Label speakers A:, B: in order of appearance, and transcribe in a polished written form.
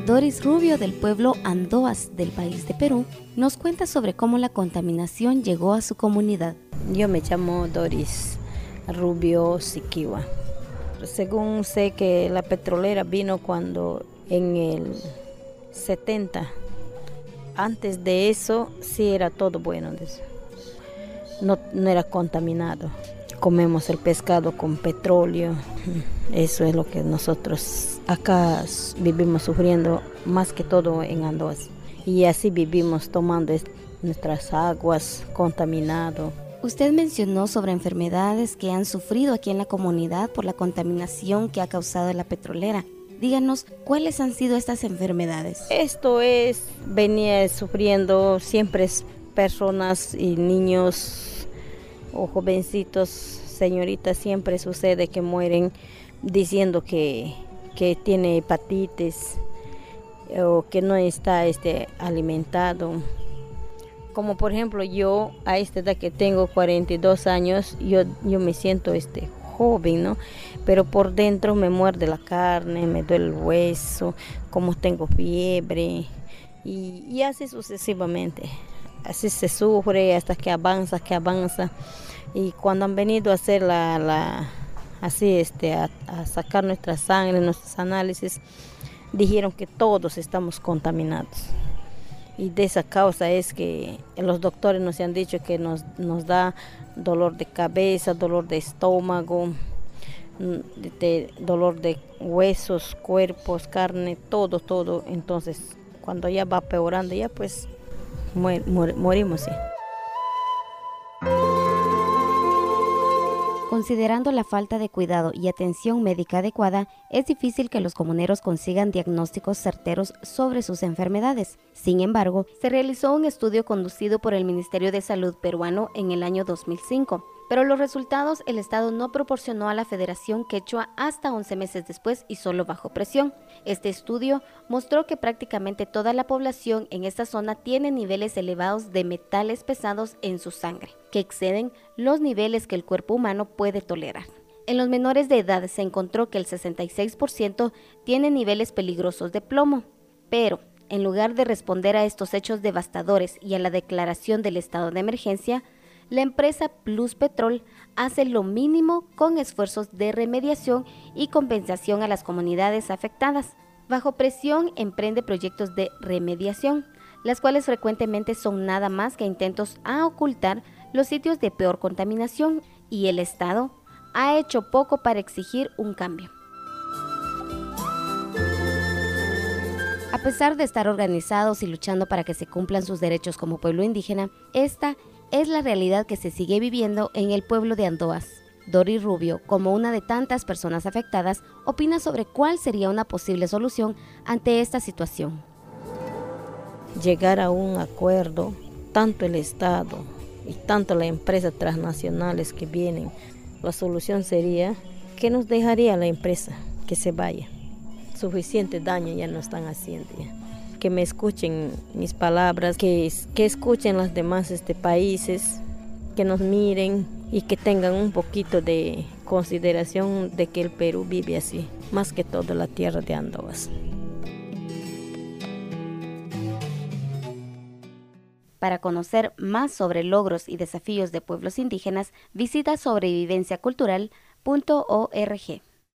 A: Doris Rubio, del pueblo Andoas del país de Perú, nos cuenta sobre cómo la contaminación llegó a su comunidad.
B: Yo me llamo Doris Rubio Siquiwa. Según sé que la petrolera vino cuando en el 70. Antes de eso sí era todo bueno. No era contaminado. Comemos el pescado con petróleo. Eso es lo que nosotros acá vivimos sufriendo más que todo en Andoas. Y así vivimos tomando nuestras aguas contaminadas.
A: Usted mencionó sobre enfermedades que han sufrido aquí en la comunidad por la contaminación que ha causado la petrolera. Díganos, ¿cuáles han sido estas enfermedades?
B: Venía sufriendo siempre personas y niños o jovencitos, señoritas, siempre sucede que mueren diciendo que tiene hepatitis o que no está alimentado. Como por ejemplo yo, a esta edad que tengo 42 años, yo me siento joven, ¿no? Pero por dentro me muerde la carne, me duele el hueso, como tengo fiebre y así sucesivamente. Así se sufre hasta que avanza. Y cuando han venido a hacer a sacar nuestra sangre, nuestros análisis, dijeron que todos estamos contaminados. Y de esa causa es que los doctores nos han dicho que nos da dolor de cabeza, dolor de estómago, dolor de huesos, cuerpos, carne, todo. Entonces, cuando ya va peorando, ya pues morimos. ¿Sí?
A: Considerando la falta de cuidado y atención médica adecuada, es difícil que los comuneros consigan diagnósticos certeros sobre sus enfermedades. Sin embargo, se realizó un estudio conducido por el Ministerio de Salud peruano en el año 2005, pero los resultados el Estado no proporcionó a la Federación Quechua hasta 11 meses después y solo bajo presión. Este estudio mostró que prácticamente toda la población en esta zona tiene niveles elevados de metales pesados en su sangre, que exceden los niveles que el cuerpo humano puede tolerar. En los menores de edad se encontró que el 66% tiene niveles peligrosos de plomo, pero en lugar de responder a estos hechos devastadores y a la declaración del estado de emergencia, la empresa Pluspetrol hace lo mínimo con esfuerzos de remediación y compensación a las comunidades afectadas. Bajo presión emprende proyectos de remediación, las cuales frecuentemente son nada más que intentos a ocultar los sitios de peor contaminación, y el Estado ha hecho poco para exigir un cambio. A pesar de estar organizados y luchando para que se cumplan sus derechos como pueblo indígena, esta es la realidad que se sigue viviendo en el pueblo de Andoas. Doris Rubio, como una de tantas personas afectadas, opina sobre cuál sería una posible solución ante esta situación.
B: Llegar a un acuerdo, tanto el Estado y tanto las empresas transnacionales que vienen, la solución sería que nos dejaría la empresa que se vaya. Suficiente daño ya no están haciendo ya. Que me escuchen mis palabras, que escuchen los demás países, que nos miren y que tengan un poquito de consideración de que el Perú vive así, más que todo la tierra de Andoas.
A: Para conocer más sobre logros y desafíos de pueblos indígenas, visita sobrevivenciacultural.org.